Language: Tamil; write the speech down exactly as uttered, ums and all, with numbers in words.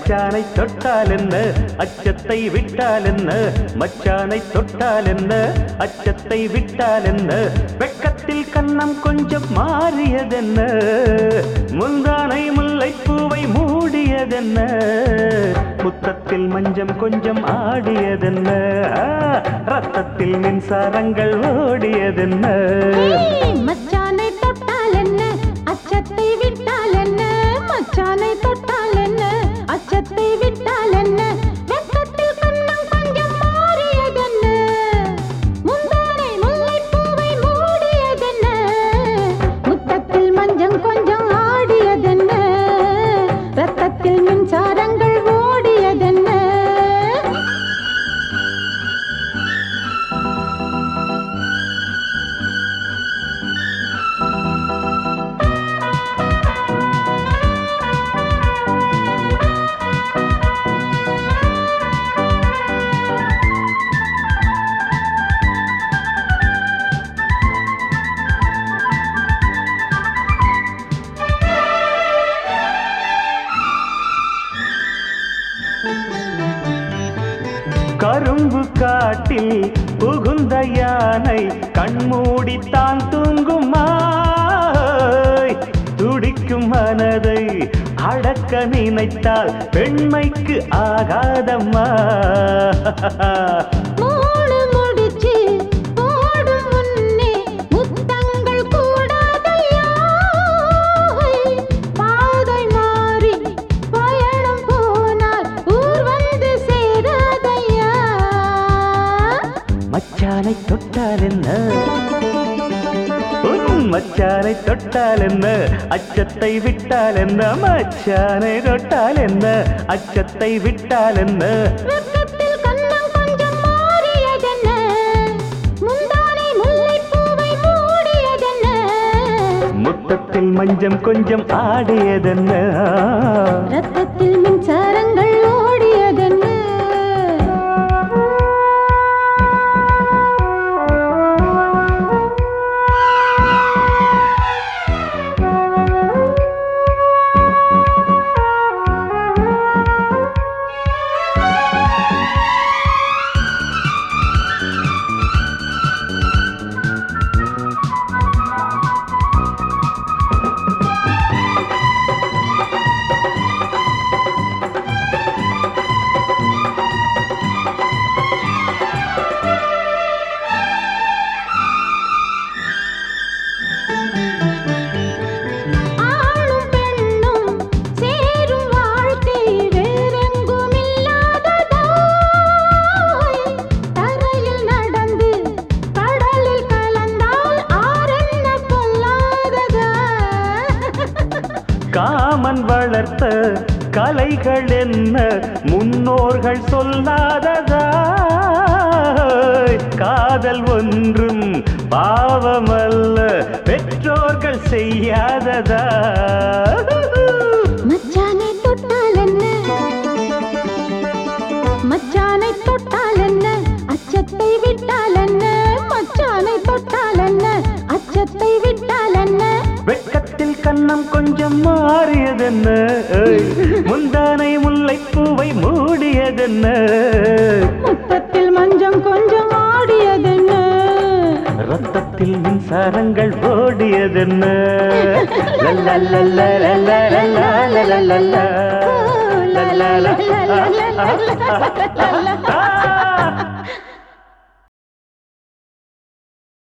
மச்சானை தொட்டால் என்ன அச்சத்தை விட்டால் என்ன மச்சானை தொட்டால் என்ன அச்சத்தை விட்டால் என்ன வெட்கத்தில் கன்னம் கொஞ்சம் மாறியதென்ன முந்தானை முல்லைப்பூவை மூடியதென்ன முத்தத்தில் மஞ்சம் கொஞ்சம் ஆடியதென்ன ரத்தத்தில் மின்சாரங்கள் ஓடியதென்ன மச்சானை தொட்டால் என்ன அச்சத்தை விட்டால் என்ன மச்சானை தொட்டால் என்ன அச்சத்தை விட்டால் என்ன வெட்கத்தில் கன்னம் கொஞ்சம் மாறியதென்ன முந்தானை முல்லைப்பூவை மூடியதென்ன முத்தத்தில் மஞ்சம் கொஞ்சம் ஆடியதென்ன ரத்தத்தில் மின்சாரங்கள் ஓடியதென்ன கரும்பு காட்டில் புகுந்த யானை கண்மூடித்தான் தூங்குமா துடிக்கும் மனதை அடக்க நினைத்தால் பெண்மைக்கு ஆகாதம்மா மூணு முடிச்சு போடும் முன்னே முத்தங்கள் கூடாதையா பாதை மாறி பயணம் போனால் ஊர் வந்து சேராதையா மச்சானை தொட்டால் என்ன மச்சானை தொட்டால் என்ன அச்சத்தை விட்டால் என்ன மச்சானை தொட்டால் என்ன அச்சத்தை விட்டால் என்ன வெட்கத்தில் கன்னம் கொஞ்சம் மாறியதென்ன முந்தானை முல்லைப்பூவை மூடியதென்ன முத்தத்தில் மஞ்சம் கொஞ்சம் ஆடியதென்ன ரத்தத்தில் மின்சாரங்கள் ஓடியதென்ன காமன் வளர்த்த கலைகள் என்ன முன்னோர்கள் சொல்லாததா காதல் ஒன்றும் பாவமல்ல பெற்றோர்கள் செய்யாததா மச்சானை தொட்டால் என்ன மச்சானை தொட்டால் என்ன அச்சத்தை விட்டால் என்ன மச்சானை தொட்டால் என்ன அச்சத்தை விட்டால் என்ன வெட்கத்தில் கன்னம் கொஞ்சம் மாறியதென்ன முந்தானை முல்லைப்பூவை மூடியதென்ன முத்தத்தில் மஞ்சம் கொஞ்சம் ஆடியதென்ன ரத்தத்தில் மின்சாரங்கள் ஓடியதென்ன லல்லல்லல்ல லல்லல்லல்ல லல்லல்லல்ல லல்லல்லல்ல